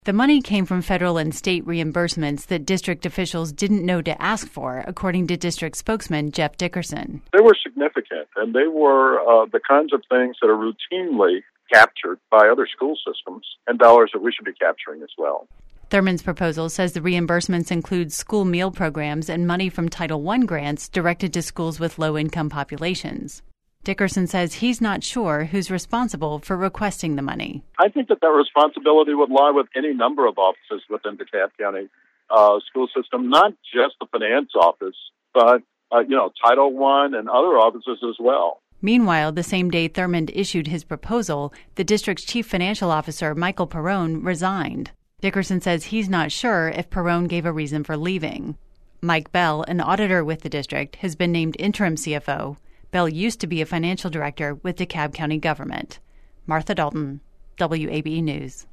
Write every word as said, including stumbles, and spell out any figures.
The money came from federal and state reimbursements that district officials didn't know to ask for, according to district spokesman Jeff Dickerson. They were significant, and they were uh, the kinds of things that are routinely captured by other school systems and dollars that we should be capturing as well. Thurmond's proposal says the reimbursements include school meal programs and money from Title one grants directed to schools with low-income populations. Dickerson says he's not sure who's responsible for requesting the money. I think that that responsibility would lie with any number of offices within the DeKalb County uh, school system, not just the finance office, but, uh, you know, Title one and other offices as well. Meanwhile, the same day Thurmond issued his proposal, the district's chief financial officer, Michael Perrone, resigned. Dickerson says he's not sure if Perrone gave a reason for leaving. Mike Bell, an auditor with the district, has been named interim C F O. Bell used to be a financial director with DeKalb County government. Martha Dalton, W A B E News.